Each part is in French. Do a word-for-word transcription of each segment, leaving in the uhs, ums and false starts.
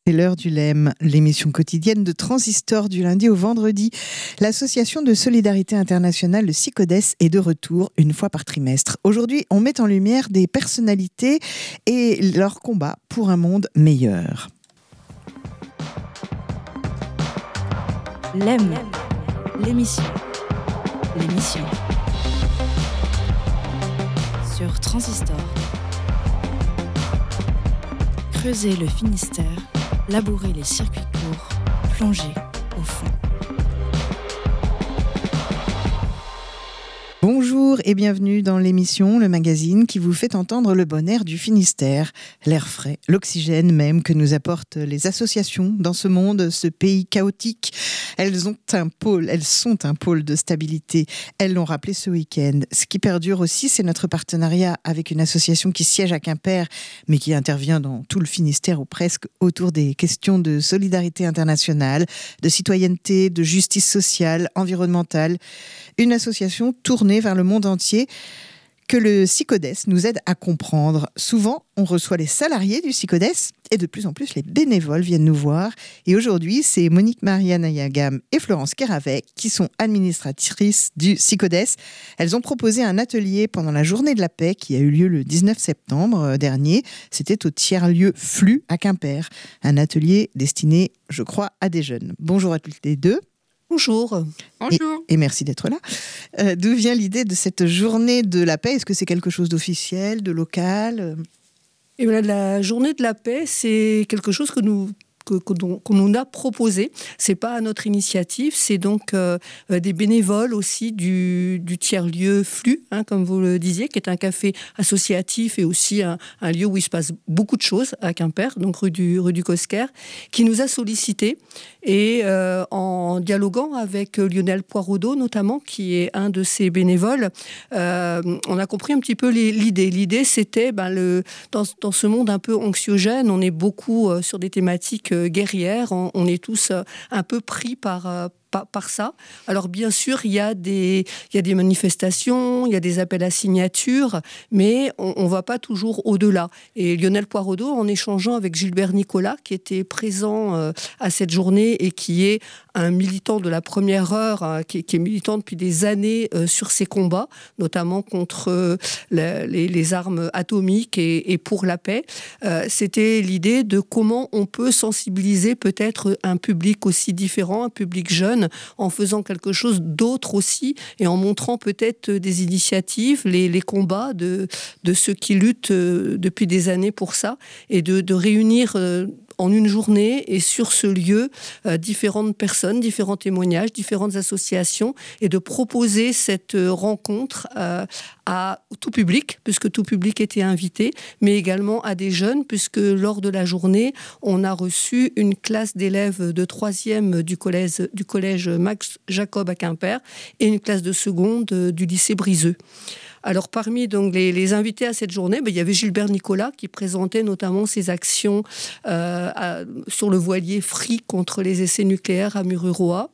C'est l'heure du L E M, l'émission quotidienne de Transistor du lundi au vendredi. L'association de solidarité internationale, le SICODES, est de retour une fois par trimestre. Aujourd'hui, on met en lumière des personnalités et leur combat pour un monde meilleur. L E M, l'émission, l'émission sur Transistor. Creuser le Finistère, labourer les circuits courts, plonger au fond. Bonjour et bienvenue dans l'émission, le magazine qui vous fait entendre le bon air du Finistère, l'air frais, l'oxygène même que nous apportent les associations dans ce monde, ce pays chaotique. Elles ont un pôle, elles sont un pôle de stabilité. Elles l'ont rappelé ce week-end. Ce qui perdure aussi, c'est notre partenariat avec une association qui siège à Quimper, mais qui intervient dans tout le Finistère ou presque autour des questions de solidarité internationale, de citoyenneté, de justice sociale, environnementale. Une association tournée vers le monde entier que le SICODES nous aide à comprendre. Souvent, on reçoit les salariés du SICODES et de plus en plus, les bénévoles viennent nous voir. Et aujourd'hui, c'est Monique Marianne Ayagam et Florence Keravet qui sont administratrices du SICODES. Elles ont proposé un atelier pendant la journée de la paix qui a eu lieu le dix-neuf septembre dernier. C'était au tiers-lieu Flux à Quimper. Un atelier destiné, je crois, à des jeunes. Bonjour à toutes les deux. Bonjour. Bonjour. Et, et merci d'être là. Euh, d'où vient l'idée de cette journée de la paix ? Est-ce que c'est quelque chose d'officiel, de local ? Et voilà, la journée de la paix, c'est quelque chose que nous que, que, qu'on nous a proposé. C'est pas à notre initiative, c'est donc euh, des bénévoles aussi du, du tiers-lieu Flux, hein, comme vous le disiez, qui est un café associatif et aussi un, un lieu où il se passe beaucoup de choses à Quimper, donc rue du, rue du Cosquer, qui nous a sollicité. Et euh, en dialoguant avec Lionel Poiraudot, notamment, qui est un de ces bénévoles, euh, on a compris un petit peu les, l'idée. L'idée, c'était, ben, le, dans, dans ce monde un peu anxiogène, on est beaucoup euh, sur des thématiques euh, guerrières, on, on est tous euh, un peu pris par... Euh, Par, par ça. Alors bien sûr, il y a des, il y a des manifestations, il y a des appels à signature, mais on ne va pas toujours au-delà. Et Lionel Poiraudot, en échangeant avec Gilbert Nicolas, qui était présent euh, à cette journée et qui est un militant de la première heure, hein, qui, qui est militant depuis des années euh, sur ces combats, notamment contre euh, la, les, les armes atomiques et, et pour la paix, euh, c'était l'idée de comment on peut sensibiliser peut-être un public aussi différent, un public jeune, en faisant quelque chose d'autre aussi et en montrant peut-être des initiatives, les, les combats de, de ceux qui luttent depuis des années pour ça et de, de réunir en une journée et sur ce lieu euh, différentes personnes, différents témoignages, différentes associations et de proposer cette rencontre euh, à tout public, puisque tout public était invité, mais également à des jeunes, puisque lors de la journée, on a reçu une classe d'élèves de troisième du collège, du collège Max Jacob à Quimper et une classe de seconde du lycée Briseux. Alors, parmi donc, les, les invités à cette journée, ben, il y avait Gilbert Nicolas qui présentait notamment ses actions euh, à, sur le voilier Free contre les essais nucléaires à Mururoa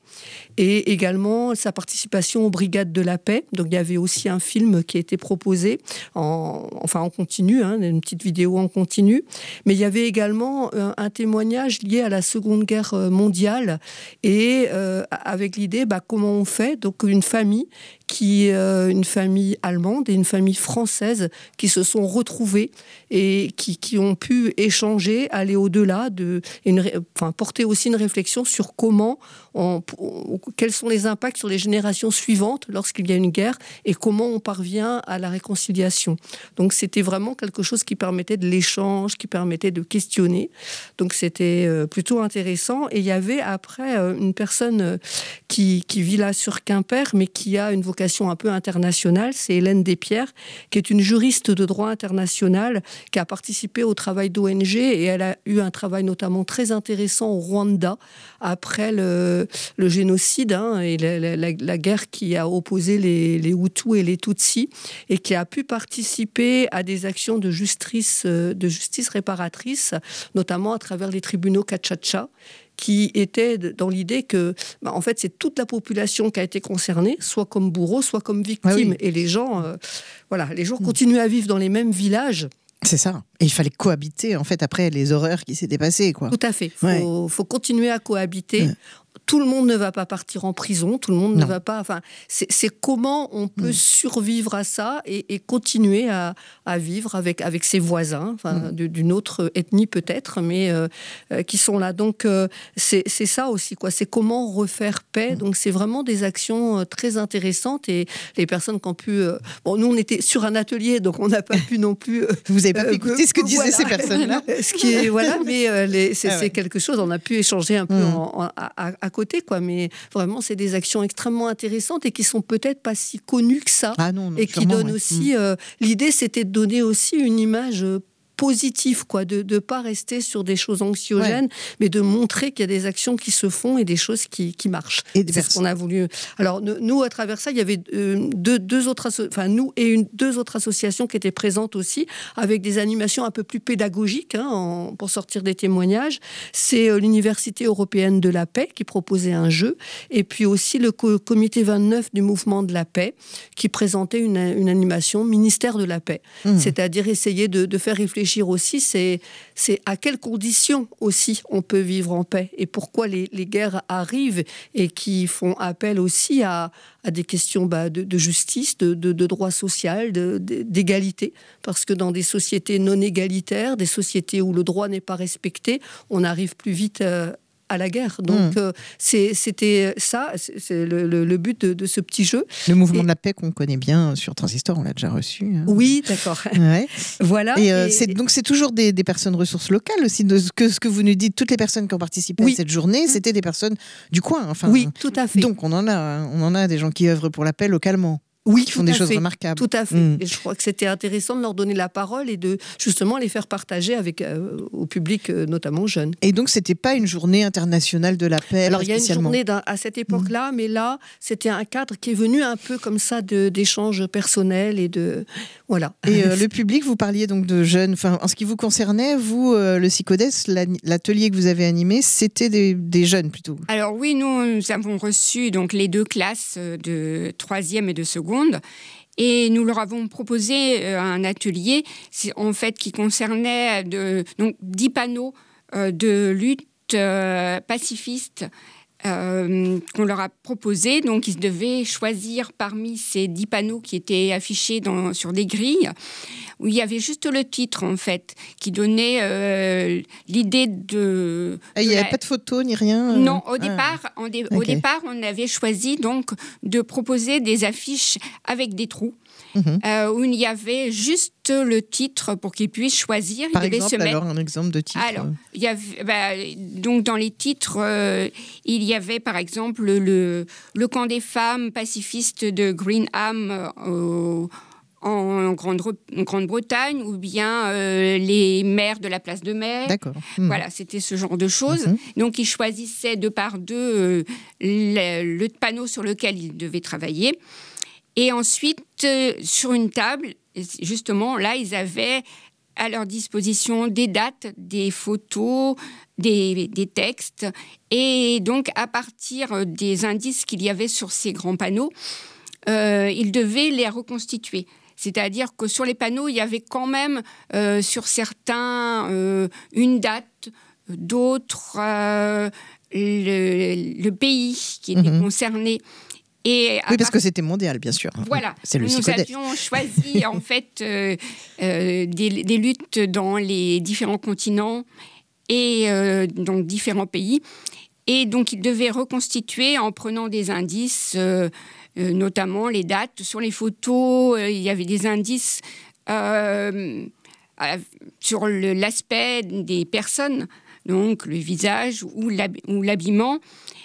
et également sa participation aux Brigades de la Paix. Donc, il y avait aussi un film qui a été proposé, en, enfin en continu, hein, une petite vidéo en continu. Mais il y avait également un, un témoignage lié à la Seconde Guerre mondiale et euh, avec l'idée bah, comment on fait. Donc, une famille qui euh, une famille allemande et une famille française qui se sont retrouvées et qui, qui ont pu échanger, aller au-delà, de, une, enfin, porter aussi une réflexion sur comment, on, on, quels sont les impacts sur les générations suivantes lorsqu'il y a une guerre et comment on parvient à la réconciliation. Donc c'était vraiment quelque chose qui permettait de l'échange, qui permettait de questionner. Donc c'était euh, plutôt intéressant. Et il y avait après euh, une personne euh, qui, qui vit là sur Quimper, mais qui a une vocation un peu internationale, c'est Hélène Despierres, qui est une juriste de droit international, qui a participé au travail d'O N G et elle a eu un travail notamment très intéressant au Rwanda après le, le génocide hein, et la, la, la guerre qui a opposé les, les Hutus et les Tutsis et qui a pu participer à des actions de justice, de justice réparatrice, notamment à travers les tribunaux Gacaca, qui était dans l'idée que, bah, en fait, c'est toute la population qui a été concernée, soit comme bourreau, soit comme victime. Ah oui. Et les gens, euh, voilà, les gens mmh. continuent à vivre dans les mêmes villages C'est ça. Et il fallait cohabiter, en fait, après les horreurs qui s'étaient passées, quoi. Tout à fait. Il Ouais. faut, faut continuer à cohabiter. Ouais. Tout le monde ne va pas partir en prison, tout le monde Non. ne va pas... Enfin, c'est, c'est comment on peut Mm. survivre à ça et, et continuer à, à vivre avec, avec ses voisins, enfin, Mm. de- d'une autre ethnie peut-être, mais euh, euh, qui sont là. Donc, euh, c'est, c'est ça aussi, quoi. C'est comment refaire paix. Mm. Donc, c'est vraiment des actions euh, très intéressantes. Et les personnes qui ont pu... euh, Bon, nous, on était sur un atelier, donc on n'a pas pu non plus... euh, Vous n'avez pas pu Euh, écouter ce que disaient voilà. ces personnes-là. Ce qui est voilà, mais euh, les- c'est, Ah ouais. c'est quelque chose. On a pu échanger un peu Mm. en- en- à, à- à côté, quoi. Mais vraiment, c'est des actions extrêmement intéressantes et qui sont peut-être pas si connues que ça, Ah non, non, et qui sûrement, donnent ouais. aussi. euh, l'idée, c'était de donner aussi une image euh, positive, quoi, de ne pas rester sur des choses anxiogènes, mais de montrer qu'il y a des actions qui se font et des choses qui, qui marchent. Et des C'est ce personnes. qu'on a voulu. Alors nous, nous, à travers ça, il y avait euh, deux, deux autres, asso- enfin nous et une, deux autres associations qui étaient présentes aussi, avec des animations un peu plus pédagogiques, hein, en- pour sortir des témoignages. C'est euh, l'Université européenne de la paix qui proposait un jeu, et puis aussi le co- comité vingt-neuf du mouvement de la paix qui présentait une, une animation ministère de la paix, Mmh. c'est-à-dire essayer de, de faire réfléchir aussi, c'est, c'est à quelles conditions aussi on peut vivre en paix et pourquoi les, les guerres arrivent et qui font appel aussi à, à des questions bah, de, de justice, de, de, de droit social, de, de, d'égalité, parce que dans des sociétés non égalitaires, des sociétés où le droit n'est pas respecté, on arrive plus vite euh, à la guerre. Donc, Mmh. euh, c'est, c'était ça, c'est, c'est le, le, le but de, de ce petit jeu. Le mouvement Et- de la paix qu'on connaît bien sur Transistor, on l'a déjà reçu. hein. Oui, d'accord. Ouais. Voilà. Et, euh, Et- c'est, donc c'est toujours des, des personnes ressources locales aussi. De ce que, ce que vous nous dites, toutes les personnes qui ont participé Oui. à cette journée, c'était des personnes du coin. Enfin, oui, tout à fait. donc on en a, hein. on en a des gens qui œuvrent pour la paix localement, Oui, qui font tout des à choses fait. remarquables. Tout à fait. Mm. Et je crois que c'était intéressant de leur donner la parole et de justement les faire partager avec, euh, au public, euh, notamment jeune. Et donc c'était pas une journée internationale de la paix. Alors pas il y a une spécialement. journée d'un- à cette époque-là, mais là, c'était un cadre qui est venu un peu comme ça de, d'échanges personnels et de... Voilà. Et euh, le public, vous parliez donc de jeunes. Enfin, en ce qui vous concernait, vous, euh, le CICODES, l'ani- l'atelier que vous avez animé, c'était des, des jeunes plutôt. Alors oui, nous, nous avons reçu donc les deux classes euh, de troisième et de seconde. Et nous leur avons proposé euh, un atelier, c'est, en fait, qui concernait de, donc, dix panneaux euh, de lutte euh, pacifiste euh, qu'on leur a proposé. Donc, ils devaient choisir parmi ces dix panneaux qui étaient affichés dans, sur des grilles, où il y avait juste le titre, en fait, qui donnait euh, l'idée de... Ah, il de n'y avait la- pas de photos ni rien. euh Non, au Ah. départ, en dé- Ok. au départ, on avait choisi donc de proposer des affiches avec des trous, Mhm. euh, où il y avait juste le titre pour qu'ils puissent choisir. Ils Par devaient exemple, se mettre. alors un exemple de titre. Alors, euh. il y avait, bah, donc dans les titres, euh, il y avait par exemple le, le camp des femmes pacifistes de Greenham euh, au- en Grande, en Grande-Bretagne, ou bien euh, les maires de la place de Mai. D'accord. Hmm. Voilà, c'était ce genre de choses. Mhm. Donc, ils choisissaient deux par deux euh, le, le panneau sur lequel ils devaient travailler. Et ensuite, euh, sur une table, justement, là, ils avaient à leur disposition des dates, des photos, des, des textes. Et donc, à partir des indices qu'il y avait sur ces grands panneaux, euh, ils devaient les reconstituer. C'est-à-dire que sur les panneaux, il y avait quand même, euh, sur certains, euh, une date, d'autres, euh, le, le pays qui était Mhm. concerné. Et à Oui, parce part- que c'était mondial, bien sûr. Voilà, C'est le nous CICODES. avions choisi en fait euh, euh, des, des luttes dans les différents continents et euh, donc différents pays. Et donc, ils devaient reconstituer en prenant des indices, euh, euh, notamment les dates. Sur les photos, euh, il y avait des indices euh, euh, sur le- l'aspect des personnes, donc le visage ou l'hab- ou l'habillement.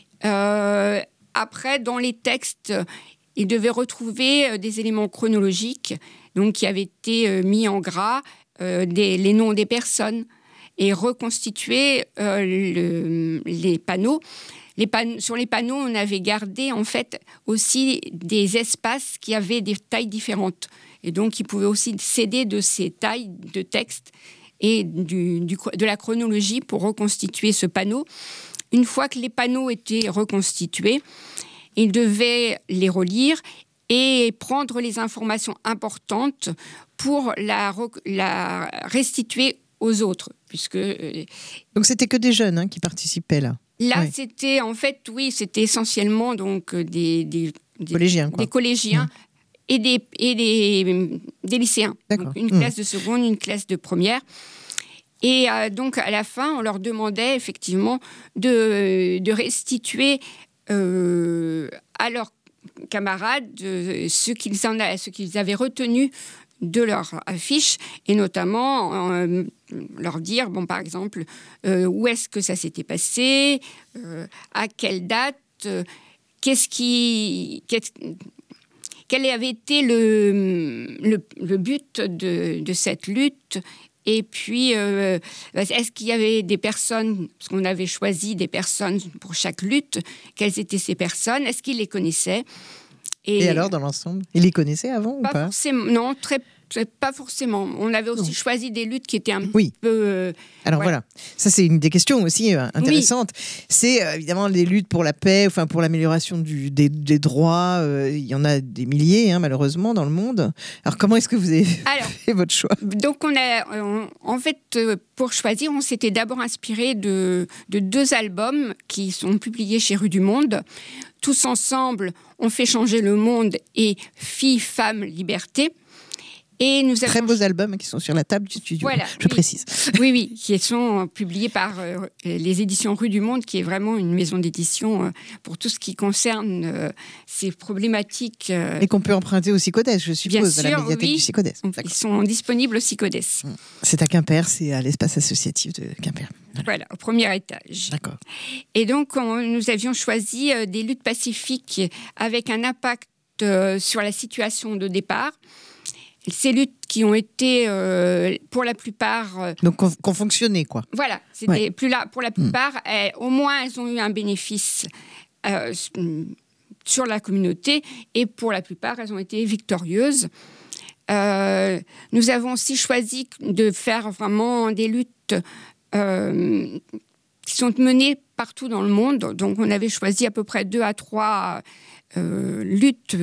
Euh, après, dans les textes, ils devaient retrouver euh, des éléments chronologiques, donc qui avaient été euh, mis en gras, euh, des, les noms des personnes, et reconstituer euh, le- les panneaux. Les pan- sur les panneaux, on avait gardé en fait aussi des espaces qui avaient des tailles différentes. Et donc, ils pouvaient aussi s'aider de ces tailles de texte et du, du- de la chronologie pour reconstituer ce panneau. Une fois que les panneaux étaient reconstitués, ils devaient les relire et prendre les informations importantes pour la, la restituer aux autres. Puisque, donc c'était que des jeunes hein, qui participaient là. Là, ouais. c'était en fait, oui, c'était essentiellement donc des, des, des collégiens, quoi. Des collégiens mmh. et, des, et des, des lycéens. Donc, une mmh. classe de seconde, une classe de première. Et euh, donc, à la fin, on leur demandait effectivement de, de restituer euh, à leurs camarades euh, ce, qu'ils en a, ce qu'ils avaient retenu de leur affiche, et notamment euh, leur dire, bon, par exemple, euh, où est-ce que ça s'était passé, euh, à quelle date, euh, qu'est-ce qui... Qu'est-ce, quel avait été le, le, le but de, de cette lutte. Et puis, euh, est-ce qu'il y avait des personnes, parce qu'on avait choisi des personnes pour chaque lutte, quelles étaient ces personnes, est-ce qu'ils les connaissaient? Et, Et alors, dans l'ensemble, ils les connaissaient avant pas ou pas? Forcément, non, très pas forcément. On avait aussi non. choisi des luttes qui étaient un oui. peu... Euh, Alors voilà. voilà, ça c'est une des questions aussi euh, intéressantes. Oui. C'est euh, évidemment les luttes pour la paix, enfin pour l'amélioration du, des, des droits. Euh, il y en a des milliers, hein, malheureusement, dans le monde. Alors comment est-ce que vous avez Alors, fait votre choix? Donc on a, on, en fait, euh, pour choisir, on s'était d'abord inspiré de, de deux albums qui sont publiés chez Rue du Monde. Tous ensemble, on fait changer le monde et Filles, femmes, liberté. Et nous avons... Très beaux albums qui sont sur la table du studio, voilà, je oui. précise. Oui, oui, qui sont publiés par euh, les éditions Rue du Monde, qui est vraiment une maison d'édition euh, pour tout ce qui concerne euh, ces problématiques. Euh... Et qu'on peut emprunter au Sycodes, je suppose, Bien à sûr, la médiathèque oui. du Sycodes. Ils sont disponibles au Sycodes. C'est à Quimper, c'est à l'espace associatif de Quimper. Voilà, voilà au premier étage. D'accord. Et donc, on, nous avions choisi euh, des luttes pacifiques avec un impact euh, sur la situation de départ. Ces luttes qui ont été, euh, pour la plupart... Euh, Donc, qu'on, qu'on fonctionnait, quoi. Voilà. C'était ouais. plus là, pour la plupart, mmh. elles, au moins, elles ont eu un bénéfice euh, sur la communauté. Et pour la plupart, elles ont été victorieuses. Euh, nous avons aussi choisi de faire vraiment des luttes euh, qui sont menées partout dans le monde. Donc, on avait choisi à peu près deux à trois euh, luttes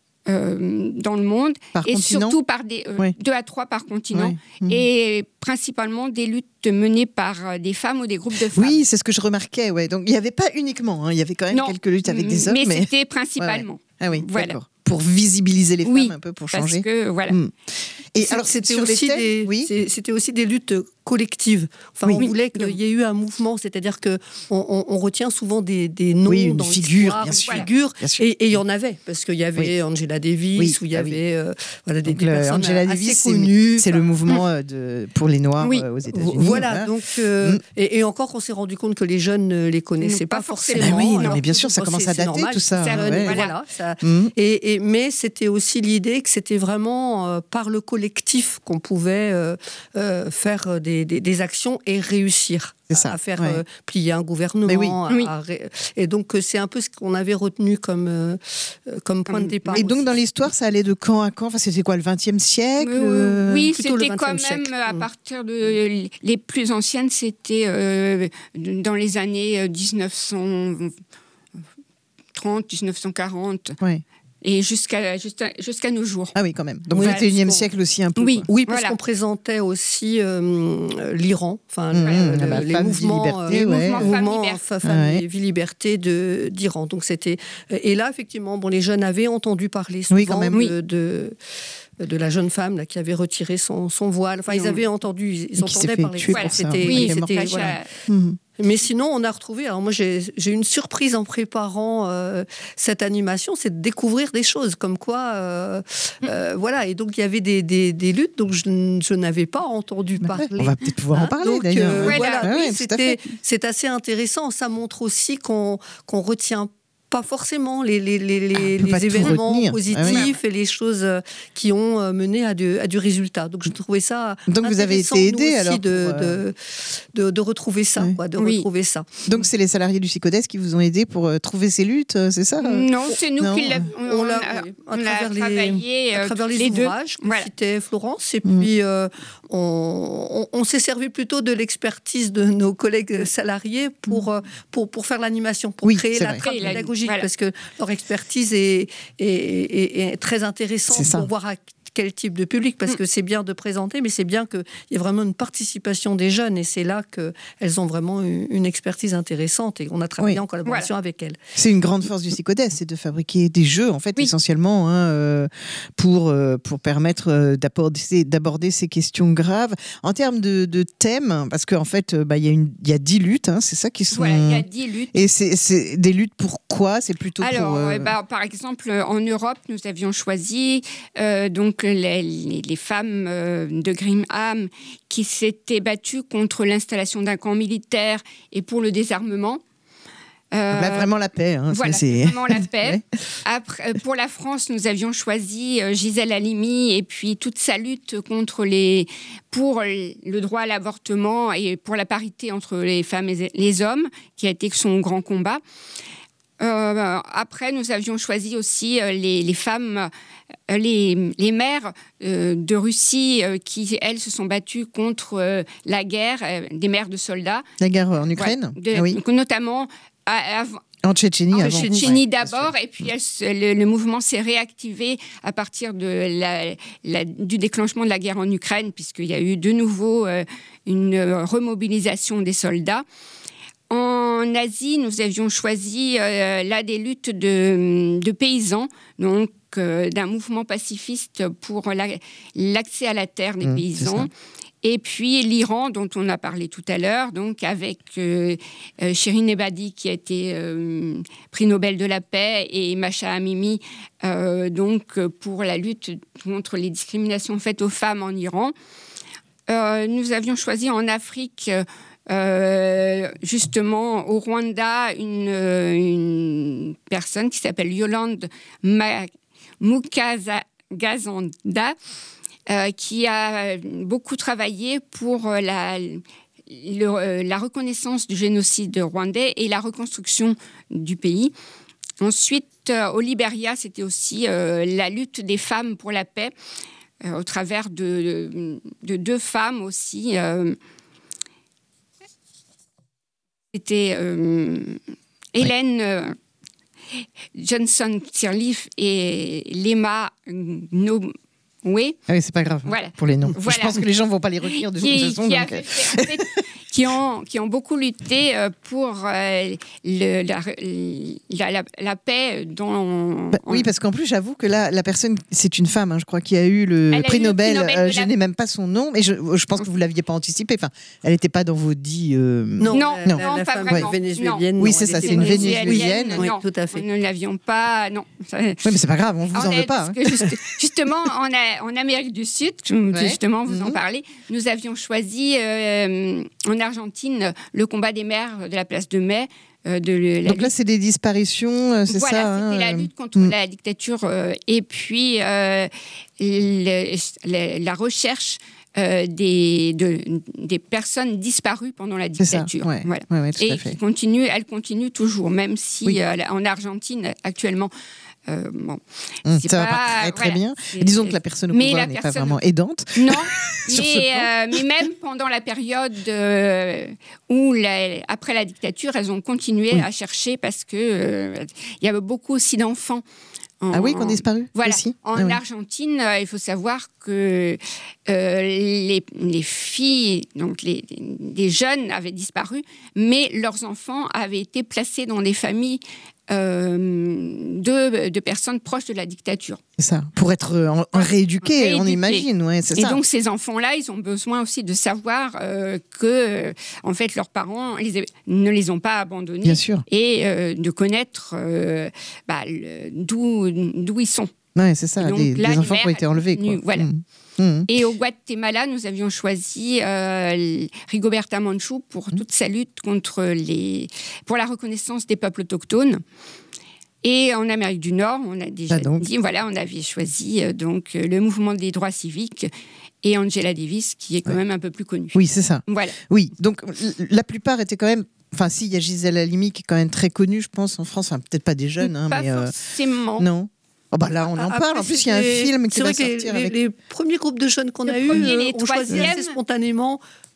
Euh, dans le monde, par et continent? Surtout par des, euh, oui. deux à trois par continent, oui. mmh. et principalement des luttes menées par des femmes ou des groupes de femmes. Oui, c'est ce que je remarquais. Ouais. Donc il n'y avait pas uniquement, hein, il y avait quand même non, quelques luttes avec des hommes. Mais, mais... c'était principalement. Ouais, ouais. Ah oui, voilà. D'accord. Pour visibiliser les femmes oui, un peu, pour changer. Parce que, voilà. Mmh. Et c'est, alors, c'était, sur aussi les des, oui c'est, c'était aussi des luttes collectives. Enfin, oui. on voulait qu'il y ait eu un mouvement, c'est-à-dire qu'on on, on retient souvent des, des noms oui, une dans figure, l'histoire, bien sûr, figure, bien sûr. Et il y en avait, parce qu'il y avait oui. Angela Davis, oui. où il y avait ah oui. euh, voilà, des, des le, personnes Angela assez Davis, connues. C'est, c'est le mouvement de, pour les Noirs oui. aux États-Unis. Voilà, voilà. donc, euh, mmh. et, et encore, on s'est rendu compte que les jeunes ne les connaissaient pas, pas forcément. Ben oui, non, mais bien sûr, ça commence à dater, normal, tout ça. ça ouais. Voilà, ça. Mmh. Et, et, mais c'était aussi l'idée que c'était vraiment euh, par le collectif qu'on pouvait euh, euh, faire des, des, des actions et réussir c'est ça, à faire ouais. euh, plier un gouvernement. Oui. À, oui. à, et donc, c'est un peu ce qu'on avait retenu comme, euh, comme point de départ. Et donc, aussi. dans l'histoire, ça allait de quand à quand? Enfin, c'était quoi, le vingtième siècle? euh, Oui, Plutôt c'était quand même siècle. à partir de... Les plus anciennes, c'était euh, dans les années dix-neuf cent trente, dix-neuf cent quarante. Oui. Et jusqu'à, jusqu'à, jusqu'à nos jours. Ah oui, quand même. Donc, oui, vingt et unième siècle aussi un peu. Oui, quoi. oui parce voilà. qu'on présentait aussi euh, l'Iran, enfin, mmh, le, ah bah, les mouvements, liberté, euh, ouais. mouvements mouvement femmes, femmes ouais. liberté et vie liberté de, d'Iran. Donc, c'était... Et là, effectivement, bon, les jeunes avaient entendu parler souvent oui, quand même. de... de de la jeune femme là, qui avait retiré son, son voile. Enfin, ils avaient entendu, ils, ils entendaient parler. Voilà. C'était, oui, c'était, c'était voilà. Mmh. Mais sinon, on a retrouvé... Alors moi, j'ai, j'ai eu une surprise en préparant euh, cette animation, c'est de découvrir des choses, comme quoi... Euh, euh, voilà, et donc il y avait des, des, des luttes dont je, je n'avais pas entendu bah parler. Ouais, on va peut-être pouvoir hein, en parler, donc, d'ailleurs. Euh, voilà, voilà, ouais, oui, ouais, c'était, c'est assez intéressant. Ça montre aussi qu'on, qu'on retient pas forcément les, les, les, les, ah, les événements retenir. positifs ah, ouais. et les choses qui ont mené à du, à du résultat. Donc, je trouvais ça Donc, vous avez été aidé alors de, pour, euh... de, de, de retrouver ça, oui. quoi, de oui. retrouver ça. Donc, c'est les salariés du Sycodes qui vous ont aidé pour euh, trouver ces luttes, c'est ça? Non, c'est nous non. qui l'avons. On, on l'a, oui, à, on travers l'a les, travaillé à travers les, les ouvrages deux. Voilà. Citait Florence. Et mmh. puis, euh, on, on, on s'est servi plutôt de l'expertise de nos collègues salariés pour, mmh. pour, pour faire l'animation, pour oui, créer la vrai. trame pédagogique. Voilà. Parce que leur expertise est, est, est, est très intéressante pour voir à quel type de public, parce que c'est bien de présenter, mais c'est bien qu'il y ait vraiment une participation des jeunes, et c'est là qu'elles ont vraiment une expertise intéressante, et on a travaillé oui. en collaboration voilà. avec elles. C'est une grande force du Cycodes, c'est de fabriquer des jeux, en fait, oui. essentiellement, hein, euh, pour, euh, pour permettre euh, d'aborder, d'aborder ces questions graves. En termes de, de thèmes, parce qu'en fait, bah, il y a une, il y a dix luttes, hein, c'est ça qui sont... Voilà, il y a dix luttes. Et c'est, c'est des luttes pour quoi ? C'est plutôt Alors, pour... Euh... bah, par exemple, en Europe, nous avions choisi euh, donc les, les, les femmes euh, de Grimham qui s'étaient battues contre l'installation d'un camp militaire et pour le désarmement. Euh, là, vraiment la paix. Hein, voilà, c'est... vraiment la paix. ouais. Après, pour la France, nous avions choisi euh, Gisèle Halimi et puis toute sa lutte contre les, pour le droit à l'avortement et pour la parité entre les femmes et les hommes, qui a été son grand combat. Euh, après, nous avions choisi aussi euh, les, les femmes, euh, les, les mères euh, de Russie euh, qui, elles, se sont battues contre euh, la guerre, euh, des mères de soldats. La guerre en Ukraine ouais, de, ah oui. Notamment... Avant, en Tchétchénie, en avant. Tchétchénie d'abord, et puis elle, le, le mouvement s'est réactivé à partir de la, la, du déclenchement de la guerre en Ukraine, puisqu'il y a eu de nouveau euh, une remobilisation des soldats. En Asie, nous avions choisi euh, là des luttes de, de paysans, donc euh, d'un mouvement pacifiste pour la, l'accès à la terre des mmh, paysans. Et puis l'Iran, dont on a parlé tout à l'heure, donc avec euh, euh, Shirin Ebadi, qui a été euh, prix Nobel de la paix, et Masha Amini, euh, donc pour la lutte contre les discriminations faites aux femmes en Iran. Euh, nous avions choisi en Afrique, euh, justement au Rwanda, une, une personne qui s'appelle Yolande Mukazagazanda, Euh, qui a beaucoup travaillé pour la, le, la reconnaissance du génocide rwandais et la reconstruction du pays. Ensuite, euh, au Libéria, c'était aussi euh, la lutte des femmes pour la paix, euh, au travers de, de, de deux femmes aussi. Euh, c'était euh, Hélène euh, Johnson-Sirleaf et Lema Gnobé. Oui. Ah oui, c'est pas grave voilà. pour les noms. Voilà. Je pense que les gens vont pas les retenir de toute qui, façon. Qui, donc... fait, en fait, qui, ont, qui ont beaucoup lutté pour euh, le, la, la, la, la paix dans... Bah, oui, parce qu'en plus, j'avoue que là, la personne, c'est une femme, hein, je crois, qui a eu le prix Nobel. Nobel euh, je la... n'ai même pas son nom, mais je, je pense que vous ne l'aviez pas anticipé. Enfin, elle n'était pas dans vos dix... Euh... Non, non, la, non, la, la pas femme vraiment. vénézuélienne. Non. Oui, c'est ça, c'est une vénézuélienne. Non, oui, tout à fait. Nous ne l'avions pas... Non. Oui, mais c'est pas grave, on vous en, en veut pas. Hein. Que juste, justement, en, en Amérique du Sud, justement, vous mmh. en parlez, nous avions choisi euh, en Argentine le combat des mères de la place de Mai. Euh, de la Donc là, c'est des disparitions, euh, c'est voilà, ça Voilà, c'était hein, la lutte contre mmh. la dictature euh, et puis euh, le, le, la recherche euh, des, de, des personnes disparues pendant la dictature. Ouais, voilà. ouais, ouais, tout et à fait. qui continue, elle continue toujours, même si oui. euh, en Argentine, actuellement, Euh, bon, mmh, c'est ça pas, va pas très, très voilà, bien. Disons que la personne au pouvoir n'est personne... pas vraiment aidante. Non, mais, euh, mais même pendant la période euh, où, la, après la dictature, elles ont continué oui. à chercher parce que euh, il y avait beaucoup aussi d'enfants. En, ah oui, qui ont disparu voilà. aussi. En ah oui. Argentine, euh, il faut savoir que euh, les, les filles, donc les, les jeunes avaient disparu, mais leurs enfants avaient été placés dans des familles Euh, de, de personnes proches de la dictature. C'est ça, pour être en, en rééduqués, rééduqués, on imagine. Ouais, c'est et ça. donc ces enfants-là, ils ont besoin aussi de savoir euh, que, euh, en fait, leurs parents les, ne les ont pas abandonnés. Bien sûr. Et euh, de connaître euh, bah, le, d'où, d'où ils sont. Ouais, c'est ça, donc, des, là, des enfants qui ont été enlevés. Quoi. Voilà. Mmh. Mmh. Et au Guatemala, nous avions choisi euh, Rigoberta Menchú pour toute sa lutte contre les, pour la reconnaissance des peuples autochtones. Et en Amérique du Nord, on a déjà ah dit, voilà, on avait choisi euh, donc le mouvement des droits civiques et Angela Davis, qui est quand ouais. même un peu plus connue. Oui, c'est ça. Voilà. Oui, donc la plupart étaient quand même. Enfin, si, il y a Gisèle Halimi qui est quand même très connue, je pense, en France. Enfin, peut-être pas des jeunes, hein, pas mais forcément. Euh, non. Oh bah là, on en Après, parle. En plus, il y a un film qui va sortir. C'est vrai que les, avec... les premiers groupes de jeunes qu'on le a eus, euh, on choisit assez spontanément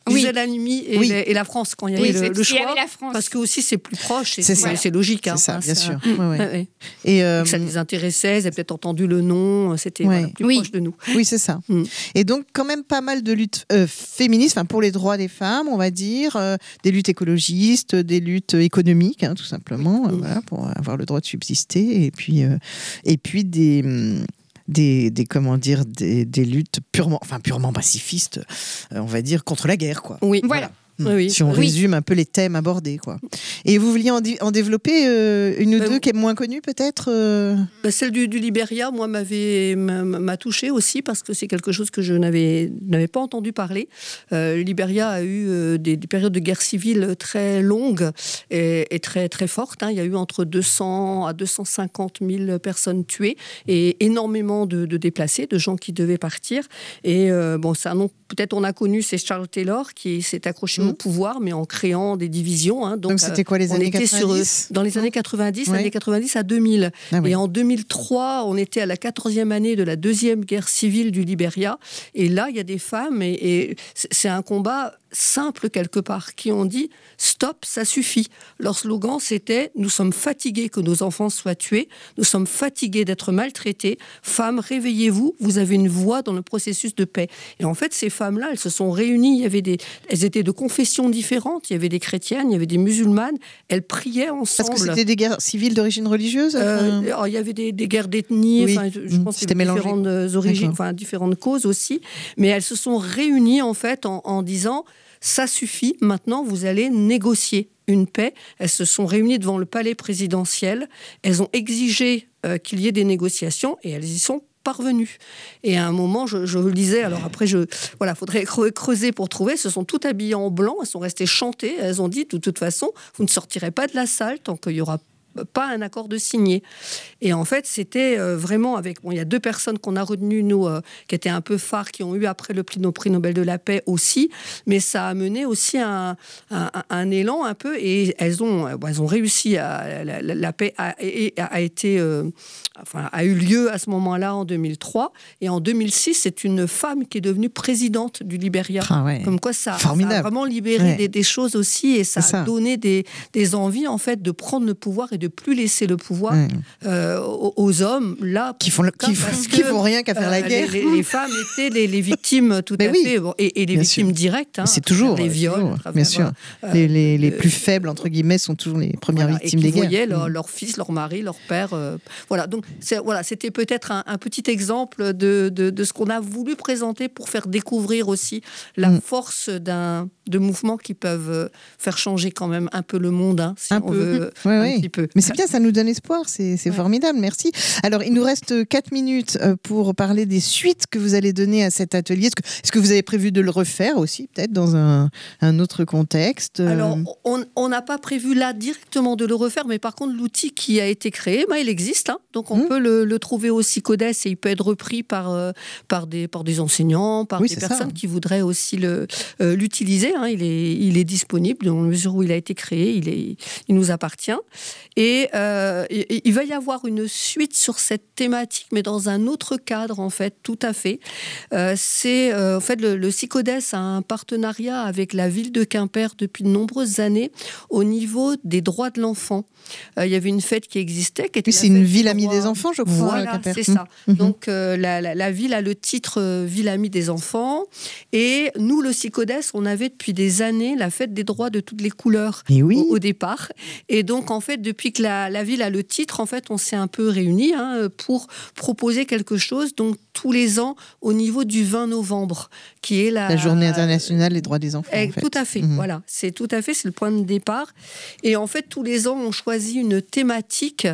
l'Algérie et, oui. et la France quand il y avait oui, le, le choix. Il y avait la France. Parce que aussi c'est plus proche et c'est, c'est, c'est, c'est logique. Hein, c'est ça, hein, bien ça, sûr. Mmh, ouais, ouais. ouais, ouais. Et, euh, et que ça les intéressait, ils avaient peut-être entendu le nom, c'était ouais. voilà, plus oui. proche de nous. Oui, c'est ça. Mmh. Et donc, quand même pas mal de luttes euh, féministes, pour les droits des femmes, on va dire, euh, des luttes écologistes, des luttes économiques, hein, tout simplement, mmh. euh, voilà, pour avoir le droit de subsister, et puis, euh, et puis des... Hum, Des, des comment dire des, des luttes purement enfin purement pacifistes euh, on va dire contre la guerre quoi. Oui, voilà. Mmh. Oui, si on oui. résume un peu les thèmes abordés quoi. Et vous vouliez en, di- en développer euh, une ou bah, deux qui est moins connue peut-être euh... bah, celle du, du Libéria, moi, m'avait, m'a, m'a touchée aussi parce que c'est quelque chose que je n'avais, n'avais pas entendu parler. Euh, le Libéria a eu euh, des, des périodes de guerre civile très longues et, et très, très fortes. Hein. Il y a eu entre deux cents à deux cent cinquante mille personnes tuées et énormément de, de déplacés, de gens qui devaient partir. Et euh, bon, c'est un nom, peut-être on a connu, c'est Charles Taylor qui s'est accroché mmh. au pouvoir, mais en créant des divisions. Hein. Donc, Donc c'était quoi les on années était quatre-vingt-dix sur, dans les années quatre-vingt-dix, ouais. années quatre-vingt-dix à deux mille. Ah, oui. Et en deux mille trois, on était à la quatorzième année de la deuxième guerre civile du Libéria. Et là, il y a des femmes, et, et c'est un combat simple quelque part, qui ont dit « Stop, ça suffit ». Leur slogan, c'était « Nous sommes fatigués que nos enfants soient tués, nous sommes fatigués d'être maltraités. Femmes, réveillez-vous, vous avez une voix dans le processus de paix ». Et en fait, ces femmes-là, elles se sont réunies, il y avait des... elles étaient de confessions différentes, il y avait des chrétiennes, il y avait des musulmanes, elles priaient ensemble. Parce que c'était des guerres civiles d'origine religieuse euh, alors, il y avait des, des guerres d'ethnie, oui. je, je pense c'était qu'il y avait différentes origines, enfin, différentes causes aussi, mais elles se sont réunies en fait en, en disant ça suffit, maintenant vous allez négocier une paix. Elles se sont réunies devant le palais présidentiel, elles ont exigé euh, qu'il y ait des négociations et elles y sont parvenues. Et à un moment, je, je le disais, alors après, je, voilà, faudrait creuser pour trouver, elles se sont toutes habillées en blanc, elles sont restées chantées, elles ont dit, de toute façon, vous ne sortirez pas de la salle tant qu'il y aura pas un accord de signé. Et en fait, c'était euh, vraiment avec... Bon, il y a deux personnes qu'on a retenues, nous, euh, qui étaient un peu phares, qui ont eu après le prix, nos prix Nobel de la paix aussi, mais ça a mené aussi un, un, un élan un peu, et elles ont, elles ont réussi à... La, la, la paix a, a, a été... Euh, enfin, a eu lieu à ce moment-là en deux mille trois, et en deux mille six, c'est une femme qui est devenue présidente du Libéria. Ah ouais. Comme quoi, ça, ça a vraiment libéré ouais. des, des choses aussi, et ça, ça a donné des, des envies, en fait, de prendre le pouvoir et de plus laisser le pouvoir mmh. euh, aux, aux hommes là qui font le, qui, font, qui font rien qu'à faire euh, la guerre. Les, les, les femmes étaient les, les victimes tout mais à oui, fait bon, et, et les victimes sûr. directes. Hein, c'est toujours les viols, toujours, travers, bien sûr. Euh, les, les, les plus faibles entre guillemets sont toujours les premières voilà, victimes et qui des voyaient guerres. Leur, leur fils, leur mari, leur père. Euh, voilà. Donc c'est, voilà, c'était peut-être un, un petit exemple de, de, de ce qu'on a voulu présenter pour faire découvrir aussi la mmh. force d'un de mouvements qui peuvent faire changer quand même un peu le monde, hein, si un on peu. veut ouais, un ouais. petit peu. Mais c'est bien, ça nous donne espoir, c'est, c'est ouais. formidable, merci. Alors, il nous reste quatre minutes pour parler des suites que vous allez donner à cet atelier. Est-ce que, est-ce que vous avez prévu de le refaire aussi, peut-être dans un, un autre contexte ? Alors, on n'a pas prévu là directement de le refaire, mais par contre, l'outil qui a été créé, bah, il existe, hein, donc on mmh. peut le, le trouver au CICODES et il peut être repris par, euh, par, des, par des enseignants, par oui, des personnes ça. qui voudraient aussi le, euh, l'utiliser. Hein, il est, il est disponible dans la mesure où il a été créé, il, est, il nous appartient. Et, euh, et il va y avoir une suite sur cette thématique, mais dans un autre cadre, en fait, tout à fait. Euh, c'est, euh, en fait, le, le CICODES a un partenariat avec la ville de Quimper depuis de nombreuses années au niveau des droits de l'enfant. Euh, il y avait une fête qui existait. Qui était oui, c'est une ville amie des enfants, je crois. Voilà, Quimper. c'est ça. Mmh. Donc, euh, la, la, la ville a le titre euh, Ville amie des enfants. Et nous, le CICODES, on avait depuis des années la fête des droits de toutes les couleurs et oui. au, au départ. Et donc, en fait, depuis que la, la ville a le titre, en fait, on s'est un peu réunis hein, pour proposer quelque chose. Donc, tous les ans, au niveau du vingt novembre, qui est la... La journée internationale des droits des enfants, eh, en fait. Tout à fait, mmh. voilà. C'est tout à fait, c'est le point de départ. Et en fait, tous les ans, on choisit une thématique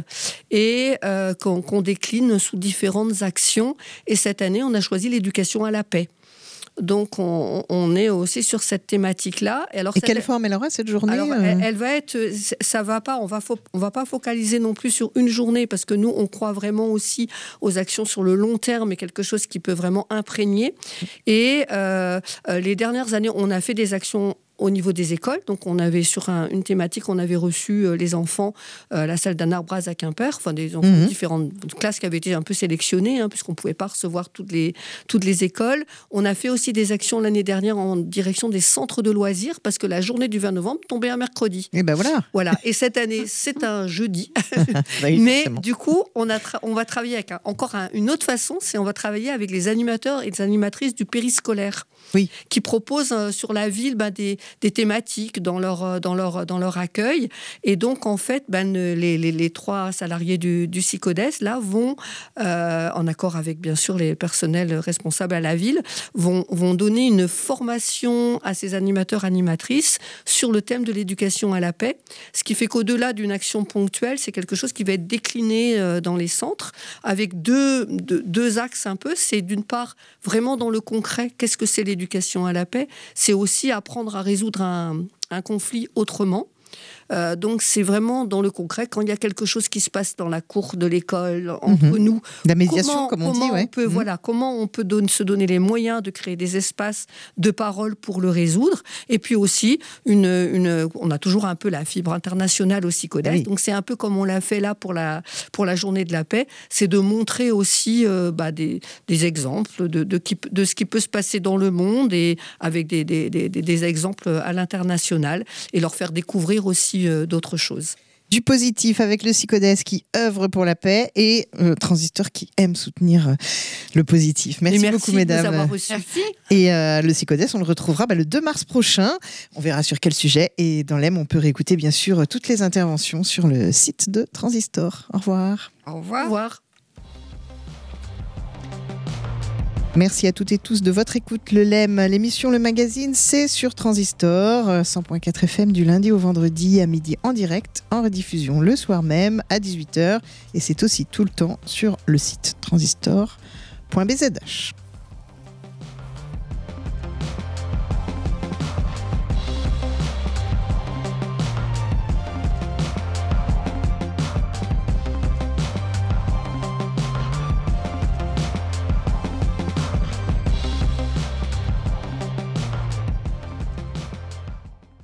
et euh, qu'on, qu'on décline sous différentes actions. Et cette année, on a choisi l'éducation à la paix. Donc, on, on est aussi sur cette thématique-là. Et, alors, et quelle forme elle aura, cette journée ? Alors, elle, elle va être... Ça va pas, on va, fo- on va pas focaliser non plus sur une journée, parce que nous, on croit vraiment aussi aux actions sur le long terme et quelque chose qui peut vraiment imprégner. Et euh, les dernières années, on a fait des actions au niveau des écoles. Donc, on avait sur un, une thématique, on avait reçu euh, les enfants à euh, la salle d'Anne Arbraz à Quimper, enfin des enfants mmh. de différentes classes qui avaient été un peu sélectionnées, hein, puisqu'on ne pouvait pas recevoir toutes les, toutes les écoles. On a fait aussi des actions l'année dernière en direction des centres de loisirs, parce que la journée du vingt novembre tombait un mercredi. Et ben voilà. Voilà. Et cette année, c'est un jeudi. oui, Mais forcément. du coup, on, a tra- on va travailler avec un, encore un, une autre façon, c'est on va travailler avec les animateurs et les animatrices du périscolaire. Oui. Qui proposent euh, sur la ville ben, des, des thématiques dans leur, euh, dans, leur, dans leur accueil. Et donc, en fait, ben, les, les, les trois salariés du, du SICODES, là, vont, euh, en accord avec, bien sûr, les personnels responsables à la ville, vont, vont donner une formation à ces animateurs, animatrices sur le thème de l'éducation à la paix. Ce qui fait qu'au-delà d'une action ponctuelle, c'est quelque chose qui va être décliné euh, dans les centres avec deux, deux, deux axes un peu. C'est d'une part, vraiment dans le concret, qu'est-ce que c'est l'éducation à la paix, c'est aussi apprendre à résoudre un, un conflit autrement. Euh, donc c'est vraiment dans le concret, quand il y a quelque chose qui se passe dans la cour de l'école entre mmh. nous, la médiation comment, comme on comment dit, ouais. on peut, mmh. voilà, comment on peut don- se donner les moyens de créer des espaces de parole pour le résoudre, et puis aussi une, une, on a toujours un peu la fibre internationale au SICODES, oui. Donc c'est un peu comme on l'a fait là pour la, pour la journée de la paix, c'est de montrer aussi euh, bah, des, des exemples de, de, qui, de ce qui peut se passer dans le monde, et avec des, des, des, des exemples à l'international, et leur faire découvrir aussi d'autres choses. Du positif avec le SICODES qui œuvre pour la paix et euh, Transistor qui aime soutenir euh, le positif. Merci, merci beaucoup, mesdames. De nous avoir reçus. Merci. Et euh, le SICODES, on le retrouvera bah, le deux mars prochain. On verra sur quel sujet. Et dans l'E M, on peut réécouter bien sûr toutes les interventions sur le site de Transistor. Au revoir. Au revoir. Au revoir. Merci à toutes et tous de votre écoute. Le L E M, l'émission Le Magazine, c'est sur Transistor, cent point quatre F M du lundi au vendredi à midi en direct, en rediffusion le soir même à dix-huit heures. Et c'est aussi tout le temps sur le site transistor point b z h.